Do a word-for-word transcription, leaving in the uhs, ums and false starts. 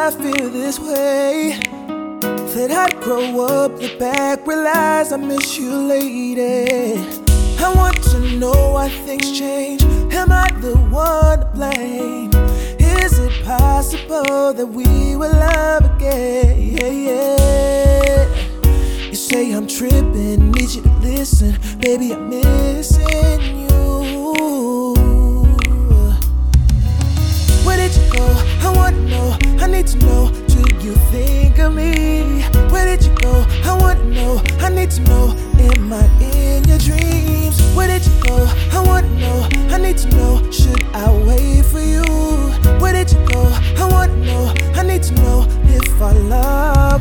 I feel this way? That I'd grow up, look back, realize I miss you, lady. I want to know why things change. Am I the one to blame? Is it possible that we will love again? Yeah, yeah. You say I'm tripping, need you to listen. Baby, I'm missing you. Where did you go? I wanna know, I need to know. Do you think of me? Where did you go? I wanna know, I need to know. Am I in your dreams? Where did you go? I wanna know, I need to know. Should I wait for you? Where did you go? I wanna know, I need to know if our love